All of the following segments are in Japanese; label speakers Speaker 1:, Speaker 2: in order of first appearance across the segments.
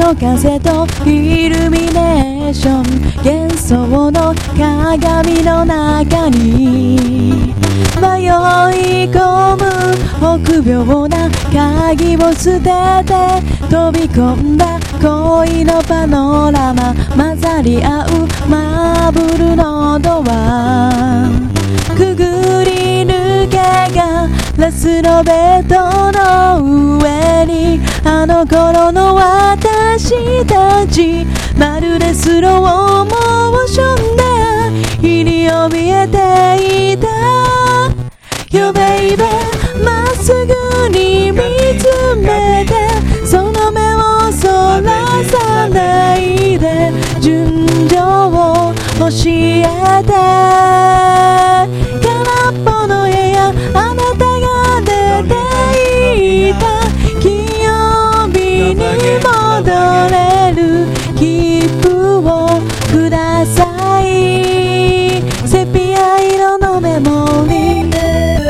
Speaker 1: の風とイルミネーション、幻想の鏡の中に迷い込む臆病な鍵を捨てて飛び込んだ恋のパノラマ、混ざり合うマーブルのドア、くぐり抜けがラスのベッドの上にあの頃の私たち、まるでスローモーションで日に怯えていた Yo baby まっすぐに見つめてその目をそらさないで純情を教えて、空っぽの部屋あなたが出ていた金曜日に戻れる切符をください、セピア色のメモリー、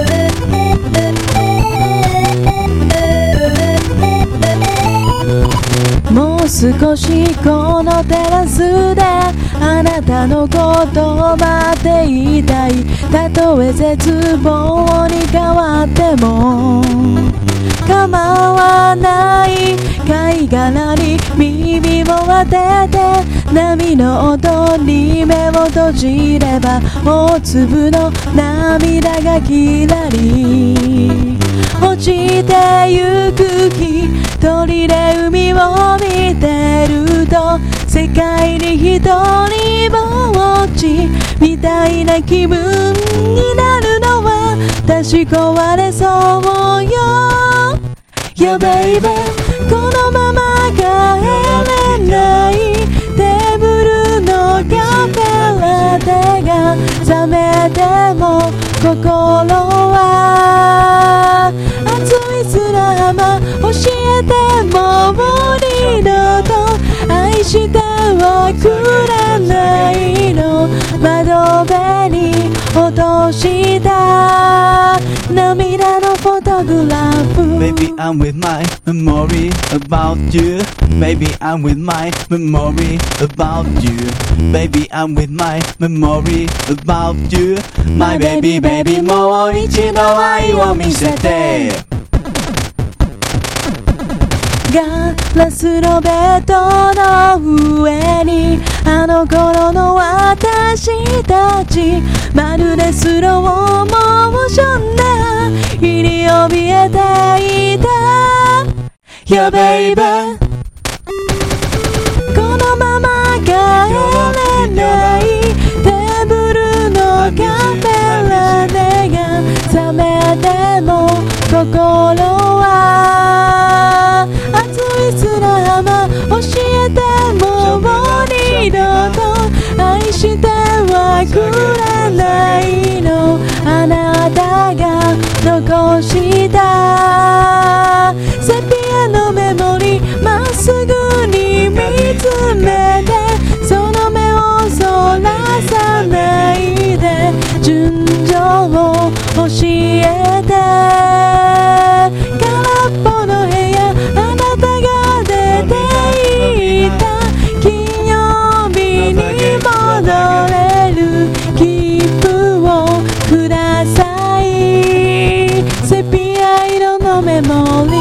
Speaker 1: もう少しこのテラスであなたのことを待っていたい、たとえ絶望に変わっても構わない、貝殻に耳を当てて波の音に目を閉じれば大粒の涙がきらり落ちてゆく日、鳥で海を見てると世界に一人ぼっちみたいな気分になるのは私壊れそうよ Yeah baby このまま帰れない、テーブルのカフェラテが冷めても心は熱い砂浜教えてもう二度と愛してはくれないの、窓辺に落とした涙のフォトグラフ
Speaker 2: Maybe I'm with my memory about you. Maybe I'm with my memory about you. Baby I'm with my memory about you. My baby baby もう一度愛を見せて、
Speaker 1: ガラスのベッドの上にあの頃の私たち、まるでスローモーションで日に怯えていた Yeah baby このまま帰れない、テーブルのカフェラテが冷めても心は熱い砂浜教えてもう二度と愛してはくれないの、あなたが残したセピアのメモリーまっすぐに見つめてその目をそらさないで純情を教えて、空っぽの部屋あなたが出ていた金曜日に戻れる切符をください、セピア色のメモリー